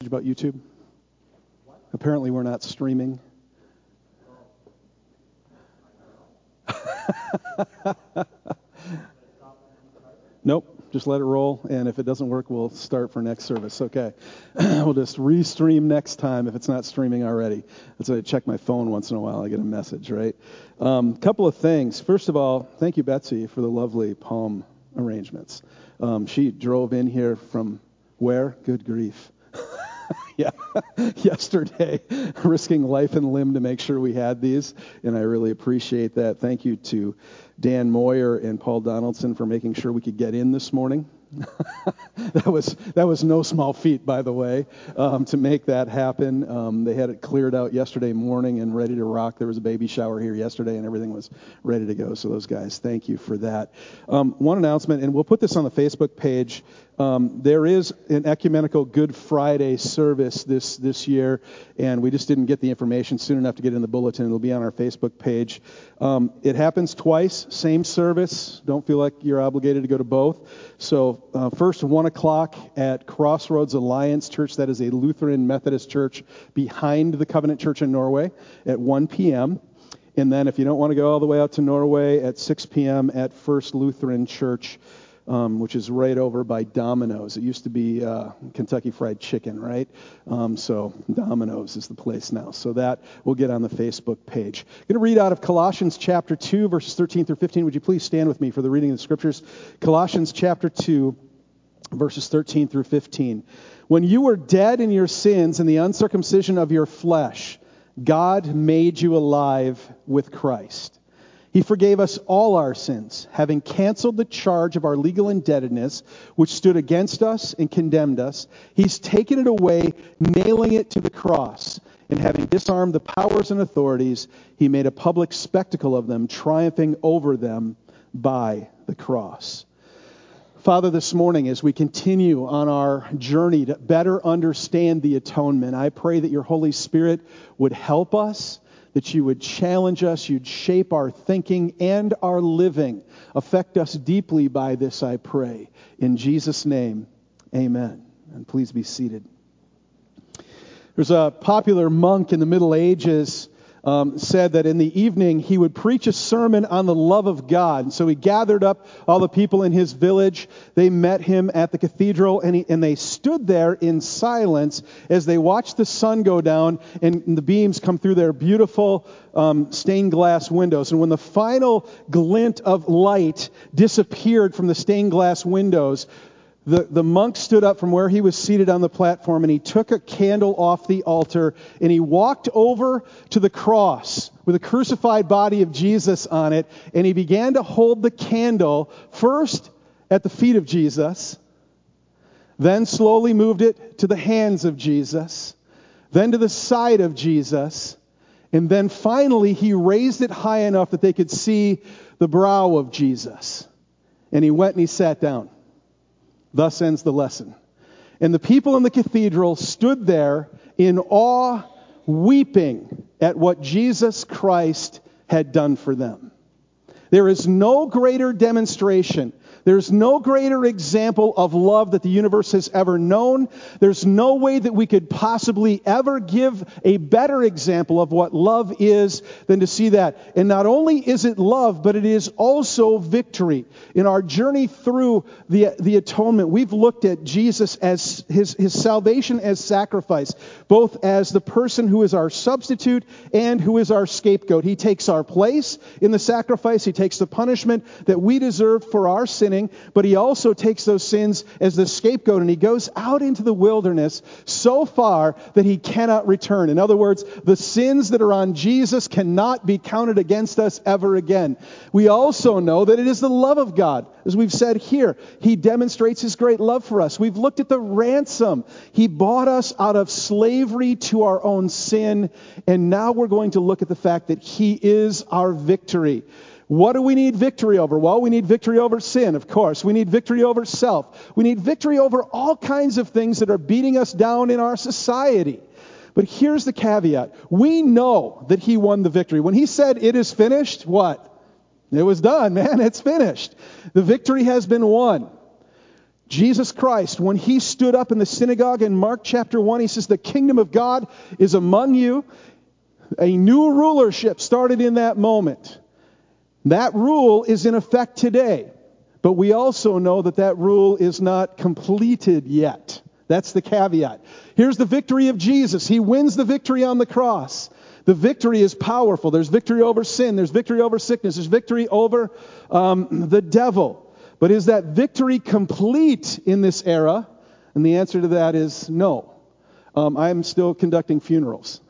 about YouTube? Apparently we're not streaming. Nope. Just let it roll, and if it doesn't work, we'll start for next service. Okay. We'll just restream next time if it's not streaming already. That's why I check my phone once in a while. I get a message, right? Couple of things. First of all, thank you, Betsy, for the lovely palm arrangements. She drove in here from where? Good grief. Yeah, yesterday, risking life and limb to make sure we had these, and I really appreciate that. Thank you to Dan Moyer and Paul Donaldson for making sure we could get in this morning. That was no small feat, by the way, to make that happen. They had it cleared out yesterday morning and ready to rock. There was a baby shower here yesterday, and everything was ready to go. So those guys, thank you for that. One announcement, and we'll put this on the Facebook page. There is an ecumenical Good Friday service this year, and we just didn't get the information soon enough to get it in the bulletin. It'll be on our Facebook page. It happens twice, same service. Don't feel like you're obligated to go to both. So first, 1 o'clock at Crossroads Alliance Church. That is a Lutheran Methodist church behind the Covenant Church in Norway at 1 p.m. And then if you don't want to go all the way out to Norway, at 6 p.m. at First Lutheran Church, which is right over by Domino's. It used to be Kentucky Fried Chicken, right? So Domino's is the place now. So that will get on the Facebook page. I'm going to read out of Colossians chapter 2, verses 13 through 15. Would you please stand with me for the reading of the Scriptures? Colossians chapter 2, verses 13 through 15. When you were dead in your sins and the uncircumcision of your flesh, God made you alive with Christ. He forgave us all our sins, having canceled the charge of our legal indebtedness, which stood against us and condemned us. He's taken it away, nailing it to the cross. And having disarmed the powers and authorities, he made a public spectacle of them, triumphing over them by the cross. Father, this morning, as we continue on our journey to better understand the atonement, I pray that your Holy Spirit would help us, that you would challenge us, you'd shape our thinking and our living. Affect us deeply by this, I pray. In Jesus' name, amen. And please be seated. There's a popular monk in the Middle Ages said that in the evening he would preach a sermon on the love of God. And so he gathered up all the people in his village. They met him at the cathedral, and they stood there in silence as they watched the sun go down and the beams come through their beautiful stained glass windows. And when the final glint of light disappeared from the stained glass windows, the monk stood up from where he was seated on the platform, and he took a candle off the altar, and he walked over to the cross with the crucified body of Jesus on it, and he began to hold the candle first at the feet of Jesus, then slowly moved it to the hands of Jesus, then to the side of Jesus, and then finally he raised it high enough that they could see the brow of Jesus. And he went and he sat down. Thus ends the lesson. And the people in the cathedral stood there in awe, weeping at what Jesus Christ had done for them. There is no greater demonstration. There's no greater example of love that the universe has ever known. There's no way that we could possibly ever give a better example of what love is than to see that. And not only is it love, but it is also victory. In our journey through the atonement, we've looked at Jesus as his salvation as sacrifice, both as the person who is our substitute and who is our scapegoat. He takes our place in the sacrifice. He takes the punishment that we deserve for our sinning, but he also takes those sins as the scapegoat, and he goes out into the wilderness so far that he cannot return. In other words, the sins that are on Jesus cannot be counted against us ever again. We also know that it is the love of God. As we've said here, he demonstrates his great love for us. We've looked at the ransom. He bought us out of slavery to our own sin, and now we're going to look at the fact that he is our victory. What do we need victory over? Well, we need victory over sin, of course. We need victory over self. We need victory over all kinds of things that are beating us down in our society. But here's the caveat. We know that he won the victory. When he said, "It is finished," what? It was done, man. It's finished. The victory has been won. Jesus Christ, when he stood up in the synagogue in Mark chapter 1, he says, the kingdom of God is among you. A new rulership started in that moment. That rule is in effect today. But we also know that that rule is not completed yet. That's the caveat. Here's the victory of Jesus. He wins the victory on the cross. The victory is powerful. There's victory over sin. There's victory over sickness. There's victory over the devil. But is that victory complete in this era? And the answer to that is no. I'm still conducting funerals.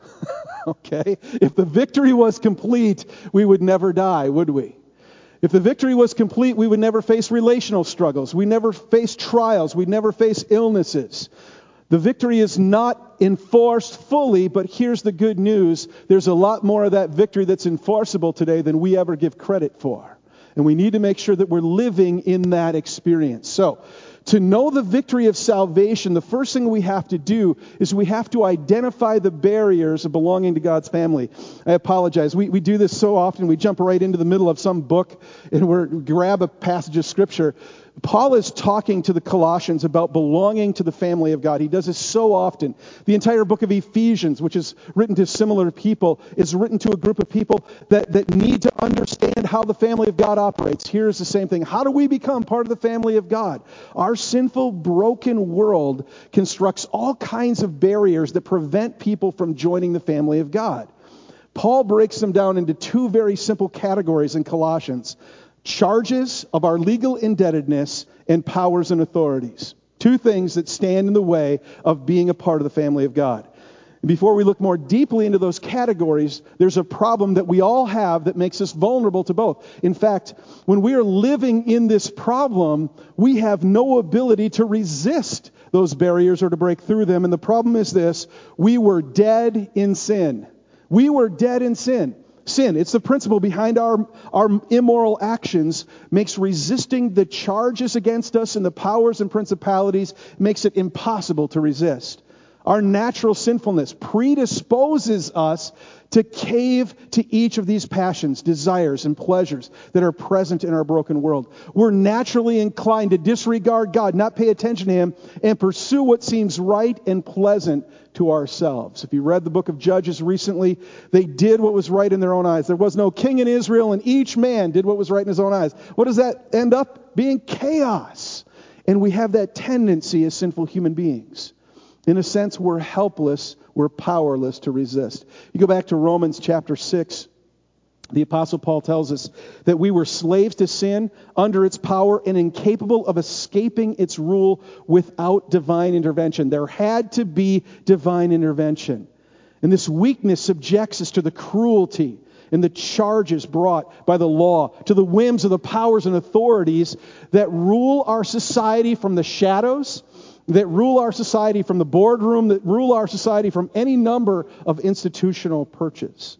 Okay? If the victory was complete, we would never die, would we? If the victory was complete, we would never face relational struggles. We never face trials. We'd never face illnesses. The victory is not enforced fully, but here's the good news. There's a lot more of that victory that's enforceable today than we ever give credit for. And we need to make sure that we're living in that experience. So, to know the victory of salvation, the first thing we have to do is we have to identify the barriers of belonging to God's family. I apologize. We do this so often. We jump right into the middle of some book and we grab a passage of Scripture. Paul is talking to the Colossians about belonging to the family of God. He does this so often. The entire book of Ephesians, which is written to similar people, is written to a group of people that need to understand how the family of God operates. Here's the same thing. How do we become part of the family of God? Our sinful, broken world constructs all kinds of barriers that prevent people from joining the family of God. Paul breaks them down into two very simple categories in Colossians. Charges of our legal indebtedness and powers and authorities. Two things that stand in the way of being a part of the family of God. And before we look more deeply into those categories, there's a problem that we all have that makes us vulnerable to both. In fact, when we are living in this problem, we have no ability to resist those barriers or to break through them. And the problem is this: we were dead in sin. We were dead in sin. Sin, it's the principle behind our immoral actions, makes resisting the charges against us and the powers and principalities, makes it impossible to resist. Our natural sinfulness predisposes us to cave to each of these passions, desires, and pleasures that are present in our broken world. We're naturally inclined to disregard God, not pay attention to Him, and pursue what seems right and pleasant to ourselves. If you read the book of Judges recently, they did what was right in their own eyes. There was no king in Israel, and each man did what was right in his own eyes. What does that end up being? Chaos. And we have that tendency as sinful human beings. In a sense, we're helpless, we're powerless to resist. You go back to Romans chapter 6, the Apostle Paul tells us that we were slaves to sin, under its power, and incapable of escaping its rule without divine intervention. There had to be divine intervention. And this weakness subjects us to the cruelty and the charges brought by the law, to the whims of the powers and authorities that rule our society from the shadows, that rule our society from the boardroom, that rule our society from any number of institutional perches.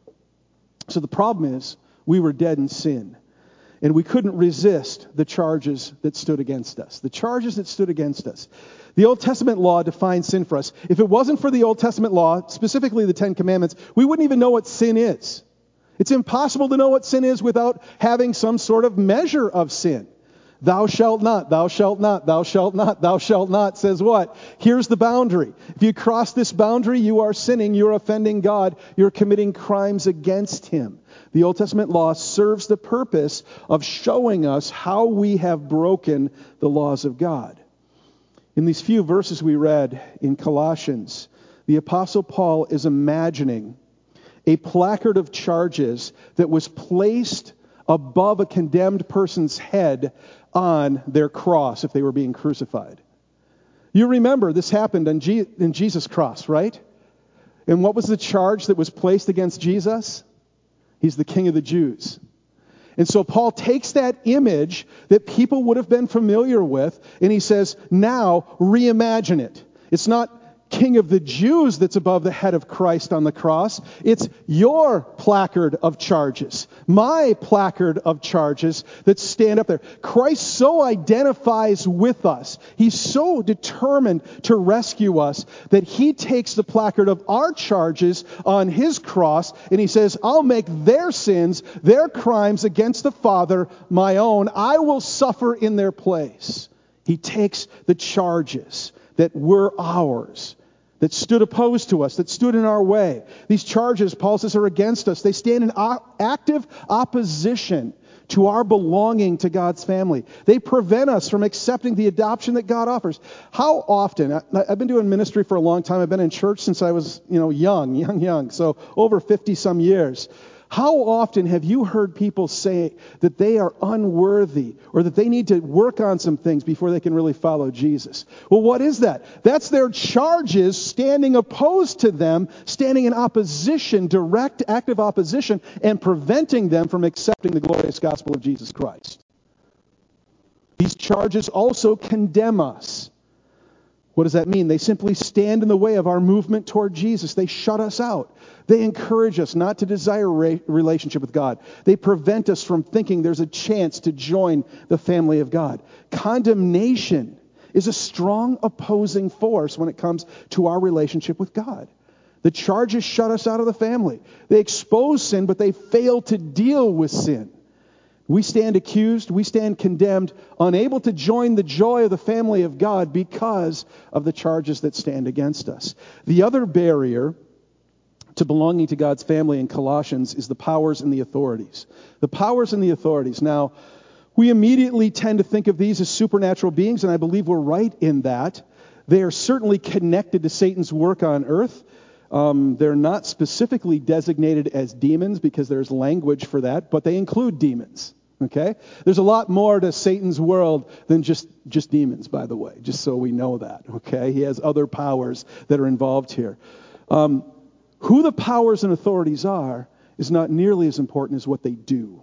So the problem is, we were dead in sin, and we couldn't resist the charges that stood against us. The charges that stood against us. The Old Testament law defines sin for us. If it wasn't for the Old Testament law, specifically the Ten Commandments, we wouldn't even know what sin is. It's impossible to know what sin is without having some sort of measure of sin. Thou shalt not, thou shalt not, thou shalt not, thou shalt not says what? Here's the boundary. If you cross this boundary, you are sinning, you're offending God, you're committing crimes against Him. The Old Testament law serves the purpose of showing us how we have broken the laws of God. In these few verses we read in Colossians, the Apostle Paul is imagining a placard of charges that was placed above a condemned person's head on their cross if they were being crucified. You remember this happened in Jesus' cross, right? And what was the charge that was placed against Jesus? He's the King of the Jews. And so Paul takes that image that people would have been familiar with, and he says, now reimagine it. It's not King of the Jews that's above the head of Christ on the cross. It's your placard of charges, my placard of charges that stand up there. Christ so identifies with us. He's so determined to rescue us that He takes the placard of our charges on His cross and He says, I'll make their sins, their crimes against the Father, my own. I will suffer in their place. He takes the charges that were ours, that stood opposed to us, that stood in our way. These charges, Paul says, are against us. They stand in active opposition to our belonging to God's family. They prevent us from accepting the adoption that God offers. How often, I've been doing ministry for a long time. I've been in church since I was, young, so over 50 some years. How often have you heard people say that they are unworthy or that they need to work on some things before they can really follow Jesus? Well, what is that? That's their charges standing opposed to them, standing in opposition, direct, active opposition, and preventing them from accepting the glorious gospel of Jesus Christ. These charges also condemn us. What does that mean? They simply stand in the way of our movement toward Jesus. They shut us out. They encourage us not to desire a relationship with God. They prevent us from thinking there's a chance to join the family of God. Condemnation is a strong opposing force when it comes to our relationship with God. The charges shut us out of the family. They expose sin, but they fail to deal with sin. We stand accused, we stand condemned, unable to join the joy of the family of God because of the charges that stand against us. The other barrier to belonging to God's family in Colossians is the powers and the authorities. The powers and the authorities. Now, we immediately tend to think of these as supernatural beings, and I believe we're right in that. They are certainly connected to Satan's work on earth. They're not specifically designated as demons because there's language for that, but they include demons. Okay? There's a lot more to Satan's world than just demons, by the way, just so we know that. Okay? He has other powers that are involved here. Who the powers and authorities are is not nearly as important as what they do.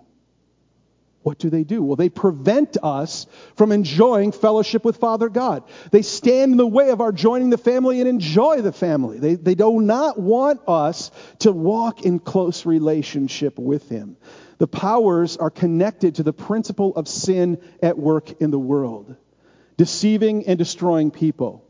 What do they do? Well, they prevent us from enjoying fellowship with Father God. They stand in the way of our joining the family and enjoy the family. They do not want us to walk in close relationship with Him. The powers are connected to the principle of sin at work in the world, deceiving and destroying people.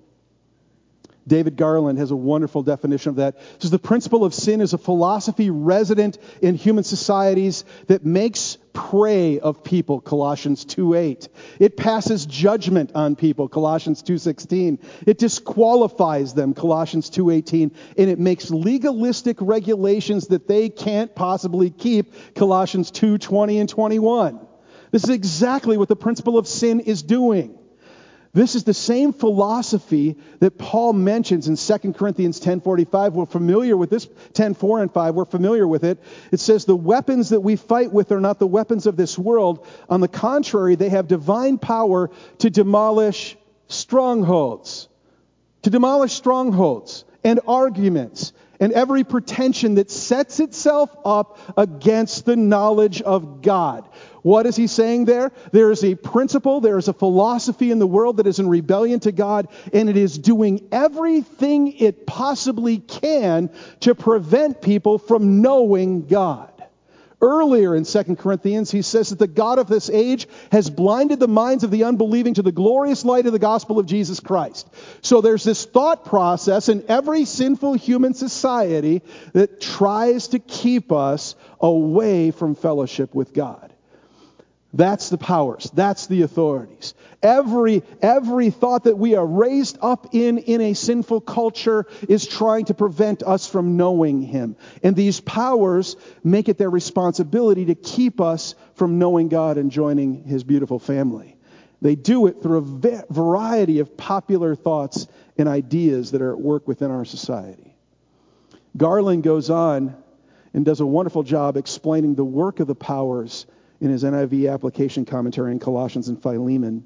David Garland has a wonderful definition of that. He says the principle of sin is a philosophy resident in human societies that makes prey of people, Colossians 2:8. It passes judgment on people, Colossians 2:16. It disqualifies them, Colossians 2:18. And it makes legalistic regulations that they can't possibly keep, Colossians 2:20 and 21. This is exactly what the principle of sin is doing. This is the same philosophy that Paul mentions in 2 Corinthians 10:45. We're familiar with this, 10:4 and 5. We're familiar with it. It says, the weapons that we fight with are not the weapons of this world. On the contrary, they have divine power to demolish strongholds. To demolish strongholds and arguments and every pretension that sets itself up against the knowledge of God. What is he saying there? There is a principle, there is a philosophy in the world that is in rebellion to God, and it is doing everything it possibly can to prevent people from knowing God. Earlier in 2 Corinthians, he says that the God of this age has blinded the minds of the unbelieving to the glorious light of the gospel of Jesus Christ. So there's this thought process in every sinful human society that tries to keep us away from fellowship with God. That's the powers. That's the authorities. Every thought that we are raised up in a sinful culture is trying to prevent us from knowing Him. And these powers make it their responsibility to keep us from knowing God and joining His beautiful family. They do it through a variety of popular thoughts and ideas that are at work within our society. Garland goes on and does a wonderful job explaining the work of the powers in his NIV application commentary in Colossians and Philemon.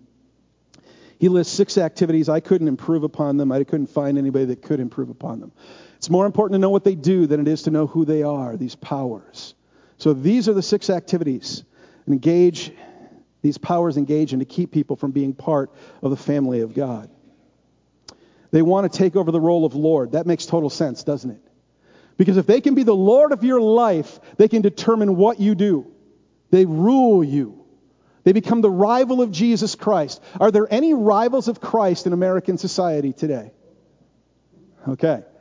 He lists 6 activities. I couldn't improve upon them. I couldn't find anybody that could improve upon them. It's more important to know what they do than it is to know who they are, these powers. So these are the 6 activities. These powers engage in to keep people from being part of the family of God. They want to take over the role of Lord. That makes total sense, doesn't it? Because if they can be the Lord of your life, they can determine what you do. They rule you. They become the rival of Jesus Christ. Are there any rivals of Christ in American society today? Okay.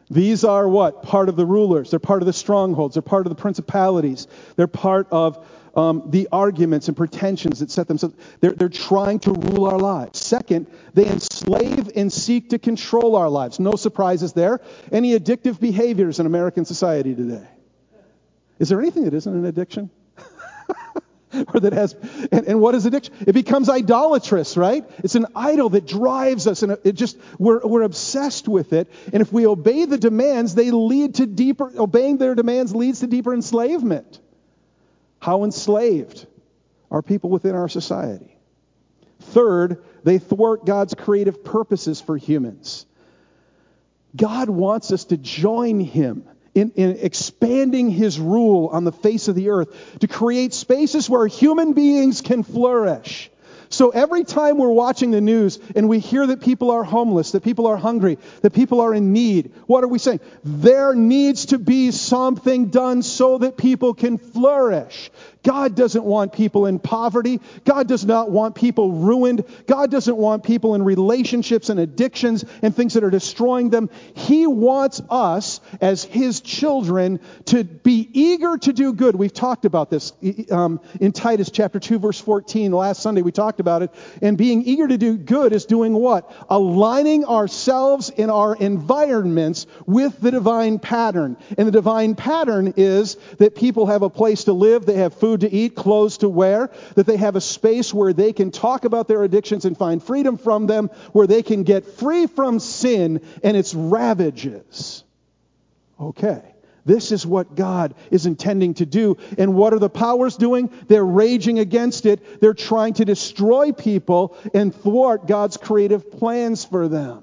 These are what? Part of the rulers. They're part of the strongholds. They're part of the principalities. They're part of the arguments and pretensions that set themselves. They're trying to rule our lives. Second, they enslave and seek to control our lives. No surprises there. Any addictive behaviors in American society today? Is there anything that isn't an addiction? Or that has, and what is addiction? It becomes idolatrous, right? It's an idol that drives us, and we're obsessed with it. And if we obey the demands, obeying their demands leads to deeper enslavement. How enslaved are people within our society? Third, they thwart God's creative purposes for humans. God wants us to join Him in expanding His rule on the face of the earth, to create spaces where human beings can flourish. So every time we're watching the news and we hear that people are homeless, that people are hungry, that people are in need, what are we saying? There needs to be something done so that people can flourish. God doesn't want people in poverty. God does not want people ruined. God doesn't want people in relationships and addictions and things that are destroying them. He wants us as His children to be eager to do good. We've talked about this in Titus chapter 2, verse 14. Last Sunday we talked about it. And being eager to do good is doing what? Aligning ourselves in our environments with the divine pattern. And the divine pattern is that people have a place to live, they have food to eat, clothes to wear, that they have a space where they can talk about their addictions and find freedom from them, where they can get free from sin and its ravages. Okay. This is what God is intending to do. And what are the powers doing? They're raging against it. They're trying to destroy people and thwart God's creative plans for them.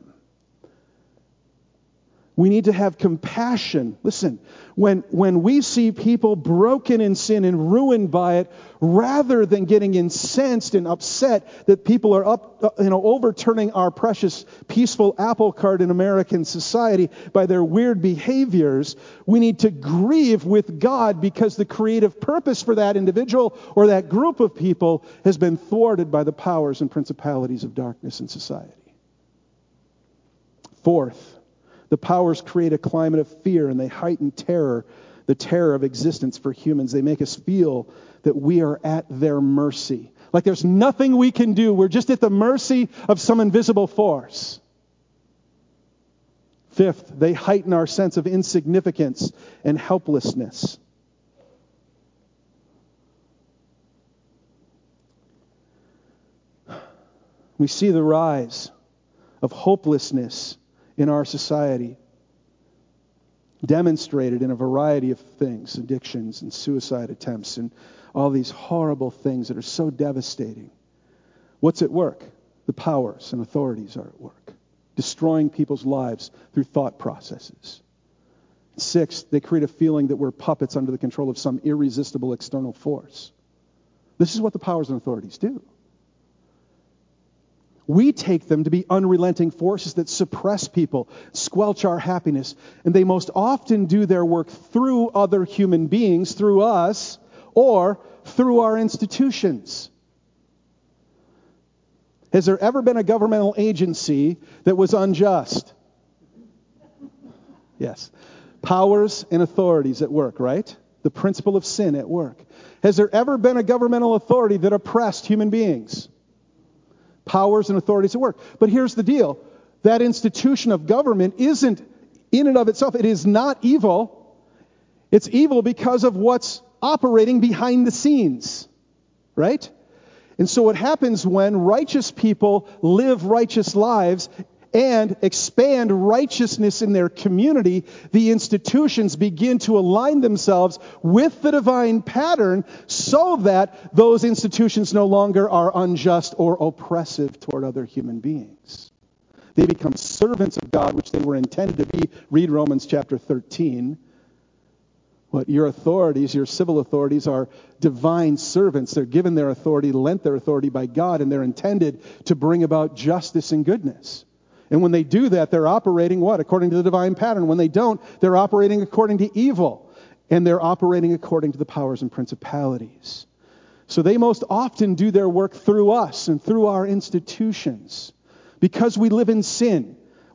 We need to have compassion. Listen, when we see people broken in sin and ruined by it, rather than getting incensed and upset that people are overturning our precious, peaceful apple cart in American society by their weird behaviors, we need to grieve with God because the creative purpose for that individual or that group of people has been thwarted by the powers and principalities of darkness in society. Fourth, the powers create a climate of fear, and they heighten terror, the terror of existence for humans. They make us feel that we are at their mercy. Like there's nothing we can do. We're just at the mercy of some invisible force. Fifth, they heighten our sense of insignificance and helplessness. We see the rise of hopelessness in our society, demonstrated in a variety of things, addictions and suicide attempts and all these horrible things that are so devastating. What's at work? The powers and authorities are at work, destroying people's lives through thought processes. Sixth, they create a feeling that we're puppets under the control of some irresistible external force. This is what the powers and authorities do. We take them to be unrelenting forces that suppress people, squelch our happiness, and they most often do their work through other human beings, through us, or through our institutions. Has there ever been a governmental agency that was unjust? Yes. Powers and authorities at work, right? The principle of sin at work. Has there ever been a governmental authority that oppressed human beings? Powers and authorities at work. But here's the deal. That institution of government isn't in and of itself. It is not evil. It's evil because of what's operating behind the scenes. Right? And so what happens when righteous people live righteous lives and expand righteousness in their community, the institutions begin to align themselves with the divine pattern so that those institutions no longer are unjust or oppressive toward other human beings. They become servants of God, which they were intended to be. Read Romans chapter 13. What your authorities, your civil authorities, are divine servants. They're given their authority, lent their authority by God, and they're intended to bring about justice and goodness. And when they do that, they're operating what? According to the divine pattern. When they don't, they're operating according to evil. And they're operating according to the powers and principalities. So they most often do their work through us and through our institutions. Because we live in sin,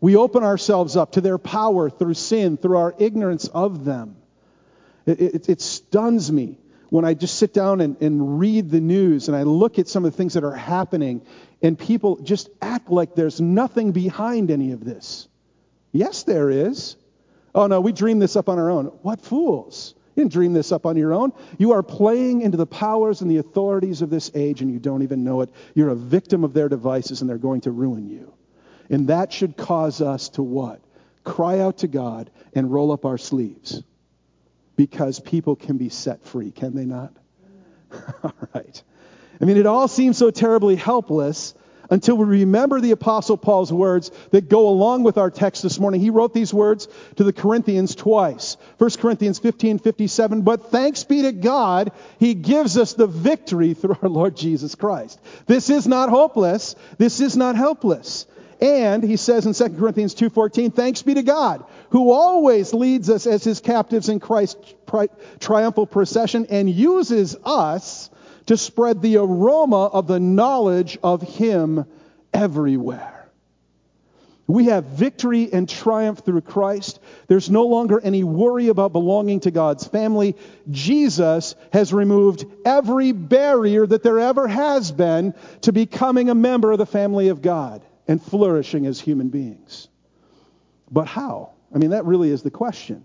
We open ourselves up to their power through sin, through our ignorance of them. It stuns me when I just sit down and read the news and I look at some of the things that are happening and people just act like there's nothing behind any of this. Yes, there is. Oh, no, we dreamed this up on our own. What fools. You didn't dream this up on your own. You are playing into the powers and the authorities of this age and you don't even know it. You're a victim of their devices and they're going to ruin you. And that should cause us to what? Cry out to God and roll up our sleeves. Because people can be set free, can they not? All right. I mean, it all seems so terribly helpless until we remember the Apostle Paul's words that go along with our text this morning. He wrote these words to the Corinthians twice. 1 Corinthians 15:57, but thanks be to God, He gives us the victory through our Lord Jesus Christ. This is not hopeless. This is not helpless. And he says in 2 Corinthians 2:14, thanks be to God, who always leads us as His captives in Christ's triumphal procession and uses us to spread the aroma of the knowledge of Him everywhere. We have victory and triumph through Christ. There's no longer any worry about belonging to God's family. Jesus has removed every barrier that there ever has been to becoming a member of the family of God and flourishing as human beings. But how? I mean, that really is the question.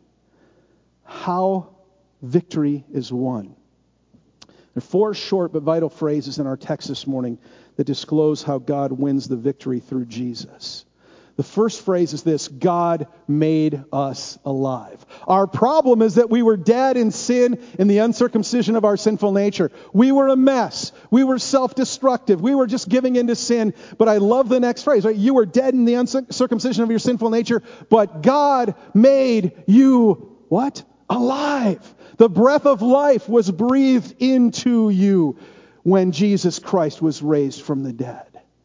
How victory is won. There are 4 short but vital phrases in our text this morning that disclose how God wins the victory through Jesus. The first phrase is this: God made us alive. Our problem is that we were dead in sin in the uncircumcision of our sinful nature. We were a mess. We were self-destructive. We were just giving into sin. But I love the next phrase, right? You were dead in the uncircumcision of your sinful nature, but God made you, what? Alive. The breath of life was breathed into you when Jesus Christ was raised from the dead.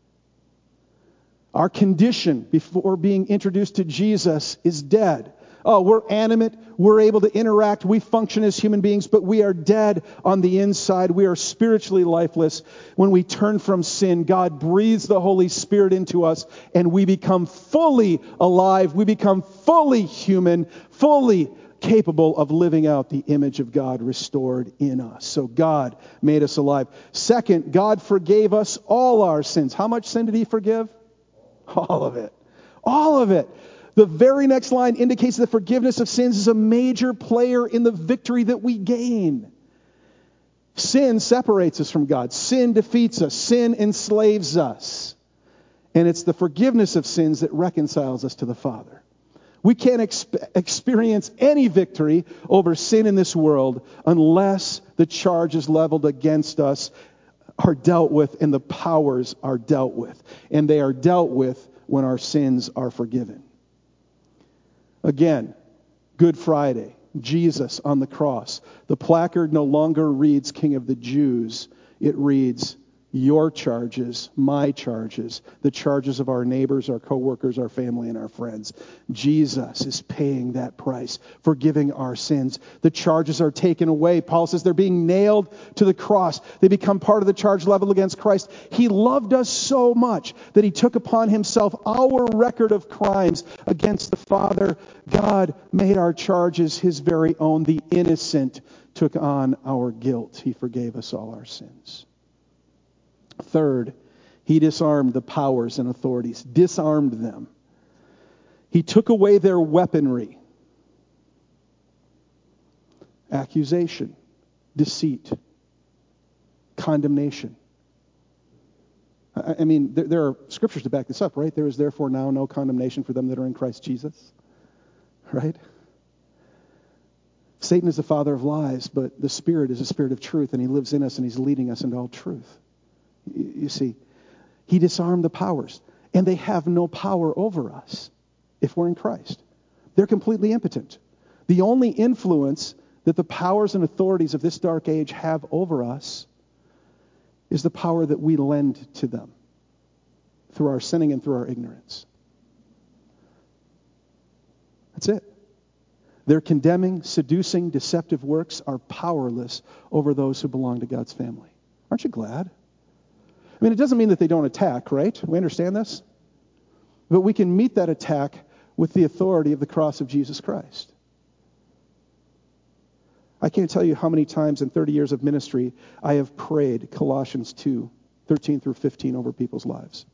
Our condition before being introduced to Jesus is dead. Oh, we're animate. We're able to interact. We function as human beings, but we are dead on the inside. We are spiritually lifeless. When we turn from sin, God breathes the Holy Spirit into us, and we become fully alive. We become fully human, fully capable of living out the image of God restored in us. So God made us alive. Second, God forgave us all our sins. How much sin did He forgive? All of it. All of it. The very next line indicates that forgiveness of sins is a major player in the victory that we gain. Sin separates us from God. Sin defeats us. Sin enslaves us. And it's the forgiveness of sins that reconciles us to the Father. We can't experience any victory over sin in this world unless the charges leveled against us are dealt with and the powers are dealt with. And they are dealt with when our sins are forgiven. Again, Good Friday, Jesus on the cross. The placard no longer reads King of the Jews. It reads your charges, my charges, the charges of our neighbors, our coworkers, our family, and our friends. Jesus is paying that price, forgiving our sins. The charges are taken away. Paul says they're being nailed to the cross. They become part of the charge leveled against Christ. He loved us so much that He took upon Himself our record of crimes against the Father. God made our charges His very own. The innocent took on our guilt. He forgave us all our sins. Third, He disarmed the powers and authorities, disarmed them. He took away their weaponry. Accusation, deceit, condemnation. I mean, there are scriptures to back this up, right? There is therefore now no condemnation for them that are in Christ Jesus, right? Satan is the father of lies, but the Spirit is a spirit of truth, and He lives in us, and He's leading us into all truth. You see, He disarmed the powers, and they have no power over us if we're in Christ. They're completely impotent. The only influence that the powers and authorities of this dark age have over us is the power that we lend to them through our sinning and through our ignorance. That's it. Their condemning, seducing, deceptive works are powerless over those who belong to God's family. Aren't you glad? I mean, it doesn't mean that they don't attack, right? We understand this? But we can meet that attack with the authority of the cross of Jesus Christ. I can't tell you how many times in 30 years of ministry I have prayed Colossians 2:13 through 15 over people's lives.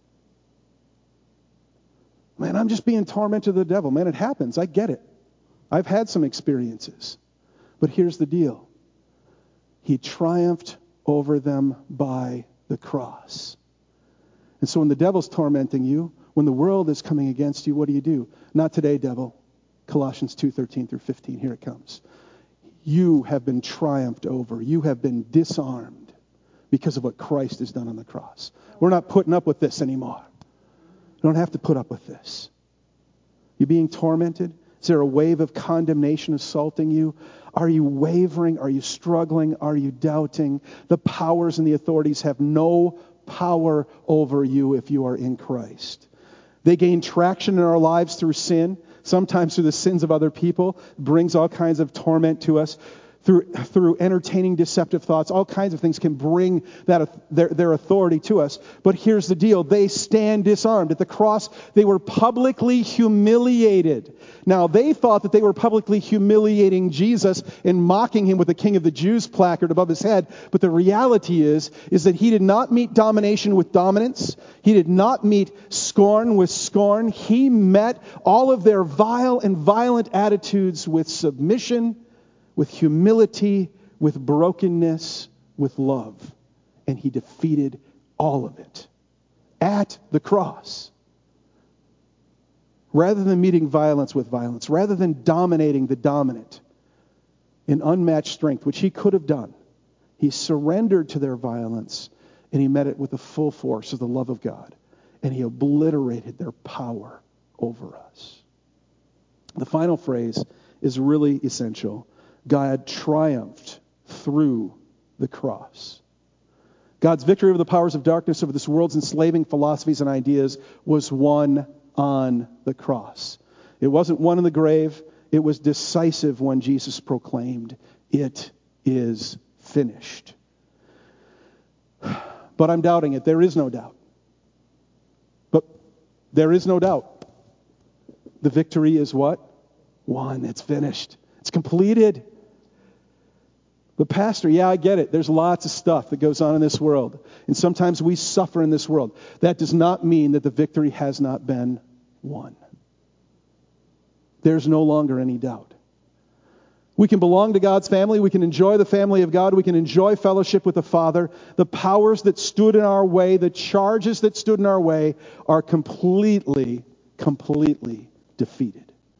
Man, I'm just being tormented of the devil. Man, it happens. I get it. I've had some experiences. But here's the deal. He triumphed over them by the cross. And so when the devil's tormenting you, when the world is coming against you, what do? Not today, devil. Colossians 2:13 through 15. Here it comes. You have been triumphed over. You have been disarmed because of what Christ has done on the cross. We're not putting up with this anymore. You don't have to put up with this. You're being tormented? Is there a wave of condemnation assaulting you? Are you wavering? Are you struggling? Are you doubting? The powers and the authorities have no power over you if you are in Christ. They gain traction in our lives through sin, sometimes through the sins of other people, brings all kinds of torment to us. Through entertaining deceptive thoughts, all kinds of things can bring their authority to us. But here's the deal. They stand disarmed. At the cross, they were publicly humiliated. Now, they thought that they were publicly humiliating Jesus and mocking him with the King of the Jews placard above his head. But the reality is that he did not meet domination with dominance. He did not meet scorn with scorn. He met all of their vile and violent attitudes with submission, with humility, with brokenness, with love. And he defeated all of it at the cross. Rather than meeting violence with violence, rather than dominating the dominant in unmatched strength, which he could have done, he surrendered to their violence and he met it with the full force of the love of God. And he obliterated their power over us. The final phrase is really essential. God triumphed through the cross. God's victory over the powers of darkness, over this world's enslaving philosophies and ideas, was won on the cross. It wasn't won in the grave. It was decisive when Jesus proclaimed, "It is finished." But I'm doubting it. There is no doubt. But there is no doubt. The victory is what? Won. It's finished. It's completed. But pastor, yeah, I get it. There's lots of stuff that goes on in this world. And sometimes we suffer in this world. That does not mean that the victory has not been won. There's no longer any doubt. We can belong to God's family. We can enjoy the family of God. We can enjoy fellowship with the Father. The powers that stood in our way, the charges that stood in our way are completely defeated.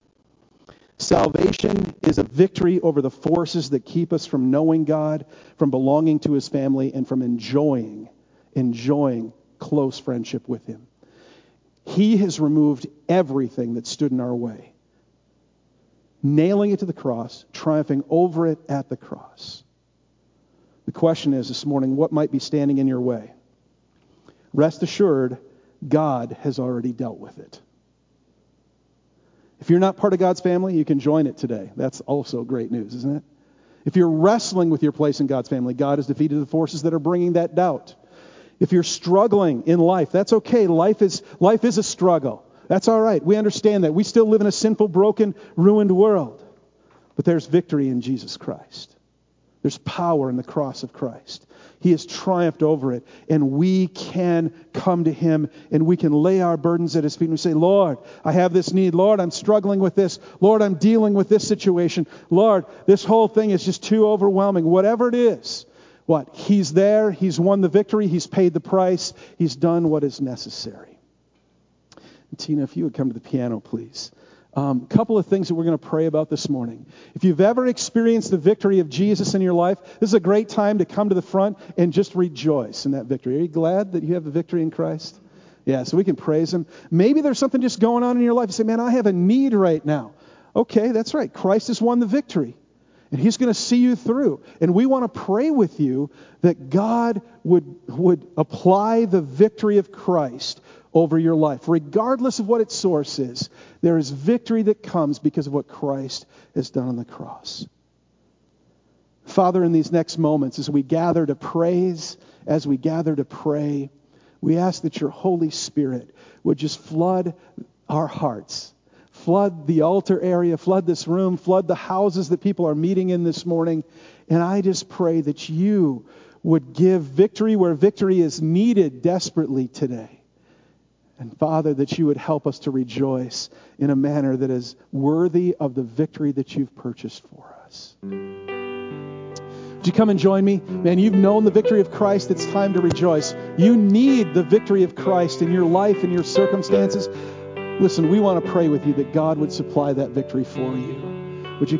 Salvation is a victory over the forces that keep us from knowing God, from belonging to his family, and from enjoying close friendship with him. He has removed everything that stood in our way, nailing it to the cross, triumphing over it at the cross. The question is this morning, what might be standing in your way? Rest assured, God has already dealt with it. If you're not part of God's family, you can join it today. That's also great news, isn't it? If you're wrestling with your place in God's family, God has defeated the forces that are bringing that doubt. If you're struggling in life, that's okay. Life is a struggle. That's all right. We understand that. We still live in a sinful, broken, ruined world. But there's victory in Jesus Christ. There's power in the cross of Christ. He has triumphed over it. And we can come to him and we can lay our burdens at his feet and we say, Lord, I have this need. Lord, I'm struggling with this. Lord, I'm dealing with this situation. Lord, this whole thing is just too overwhelming. Whatever it is, He's there. He's won the victory. He's paid the price. He's done what is necessary. And Tina, if you would come to the piano, please. Couple of things that we're going to pray about this morning. If you've ever experienced the victory of Jesus in your life, this is a great time to come to the front and just rejoice in that victory. Are you glad that you have the victory in Christ? Yeah, so we can praise him. Maybe there's something just going on in your life. You say, man, I have a need right now. Okay, that's right. Christ has won the victory. And he's going to see you through. And we want to pray with you that God would apply the victory of Christ over your life. Regardless of what its source is, there is victory that comes because of what Christ has done on the cross. Father, in these next moments, as we gather to praise, as we gather to pray, We ask that your Holy Spirit would just flood our hearts, flood the altar area, flood this room, flood the houses that people are meeting in this morning. And I just pray that you would give victory where victory is needed desperately today. And Father, that you would help us to rejoice in a manner that is worthy of the victory that you've purchased for us. Would you come and join me? Man, you've known the victory of Christ. It's time to rejoice. You need the victory of Christ in your life and your circumstances. Listen, we want to pray with you that God would supply that victory for you. Would you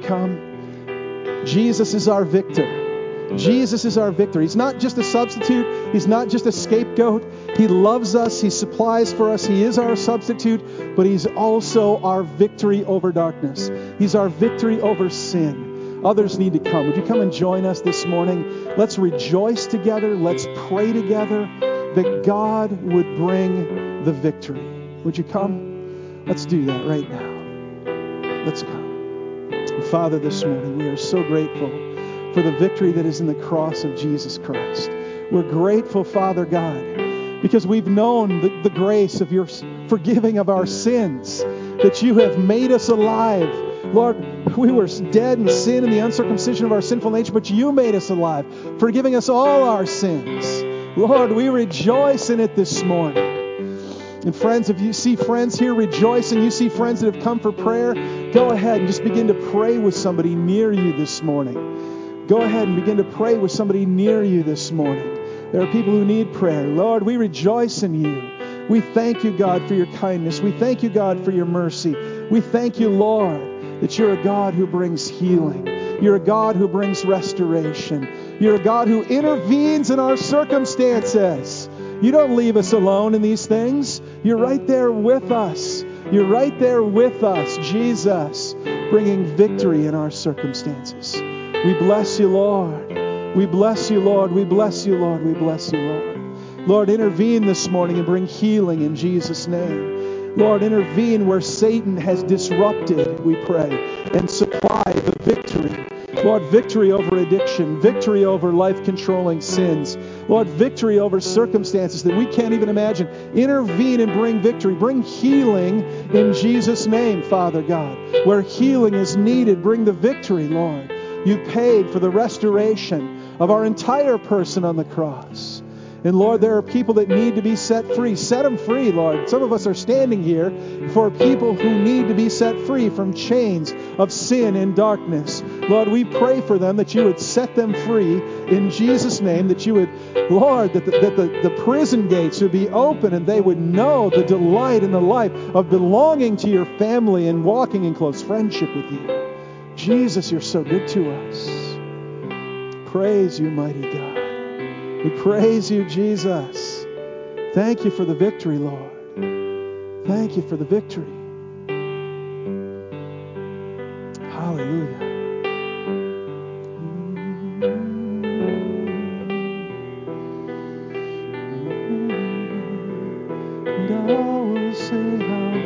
come? Jesus is our victor. Jesus is our victor. He's not just a substitute. He's not just a scapegoat. He loves us. He supplies for us. He is our substitute, but he's also our victory over darkness. He's our victory over sin. Others need to come. Would you come and join us this morning? Let's rejoice together. Let's pray together that God would bring the victory. Would you come? Let's do that right now. Let's come. And Father, this morning we are so grateful for the victory that is in the cross of Jesus Christ. We're grateful, Father God, because we've known the grace of your forgiving of our sins, that you have made us alive. Lord, we were dead in sin and the uncircumcision of our sinful nature, but you made us alive, forgiving us all our sins. Lord, we rejoice in it this morning. And friends, if you see friends here rejoicing, you see friends that have come for prayer, go ahead and just begin to pray with somebody near you this morning. Go ahead and begin to pray with somebody near you this morning. There are people who need prayer. Lord, we rejoice in you. We thank you, God, for your kindness. We thank you, God, for your mercy. We thank you, Lord, that you're a God who brings healing. You're a God who brings restoration. You're a God who intervenes in our circumstances. You don't leave us alone in these things. You're right there with us. You're right there with us, Jesus, bringing victory in our circumstances. We bless you, Lord. We bless you, Lord. We bless you, Lord. We bless you, Lord. Lord, intervene this morning and bring healing in Jesus' name. Lord, intervene where Satan has disrupted, we pray, and supply the victory. Lord, victory over addiction, victory over life-controlling sins. Lord, victory over circumstances that we can't even imagine. Intervene and bring victory. Bring healing in Jesus' name, Father God. Where healing is needed, bring the victory, Lord. You paid for the restoration of our entire person on the cross. And Lord, there are people that need to be set free. Set them free, Lord. Some of us are standing here for people who need to be set free from chains of sin and darkness. Lord, we pray for them that you would set them free in Jesus' name, that you would, Lord, that the prison gates would be open and they would know the delight and the life of belonging to your family and walking in close friendship with you. Jesus, you're so good to us. Praise you, mighty God. We praise you, Jesus. Thank you for the victory, Lord. Thank you for the victory. Hallelujah. And I will say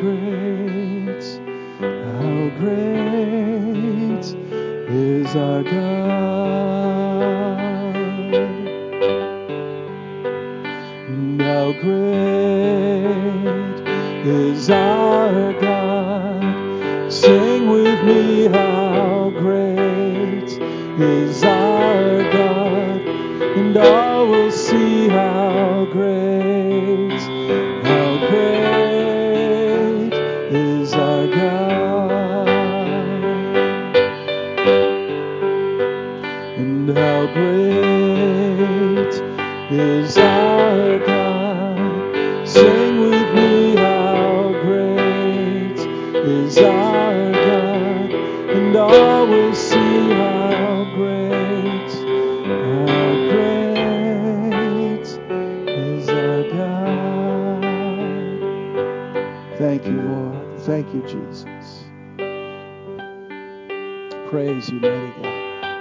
how great is our God. How great is our God. Sing with me, how great is our God. And all will see how great is our God. And how great is our God. Sing with me, how great is our God. And all will see how great is our God. Thank you, Lord. Thank you, Jesus. Praise you, mighty God.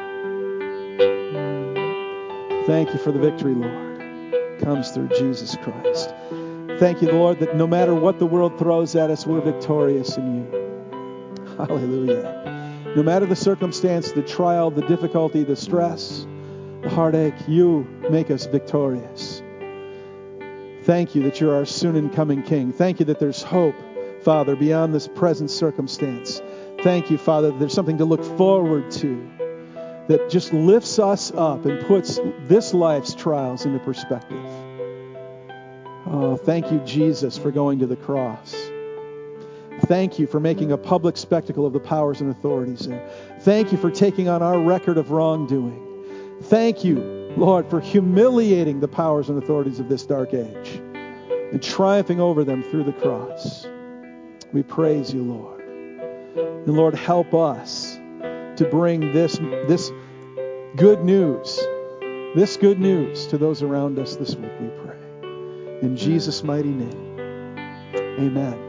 Thank you for the victory, Lord. Comes through Jesus Christ. Thank you, Lord, that no matter what the world throws at us, we're victorious in you. Hallelujah. No matter the circumstance, the trial, the difficulty, the stress, the heartache, you make us victorious. Thank you that you're our soon and coming King. Thank you that there's hope, Father, beyond this present circumstance. Thank you, Father, that there's something to look forward to that just lifts us up and puts this life's trials into perspective. Oh, thank you, Jesus, for going to the cross. Thank you for making a public spectacle of the powers and authorities there. Thank you for taking on our record of wrongdoing. Thank you, Lord, for humiliating the powers and authorities of this dark age and triumphing over them through the cross. We praise you, Lord. And Lord, help us to bring this good news to those around us this week, we pray. In Jesus' mighty name, amen.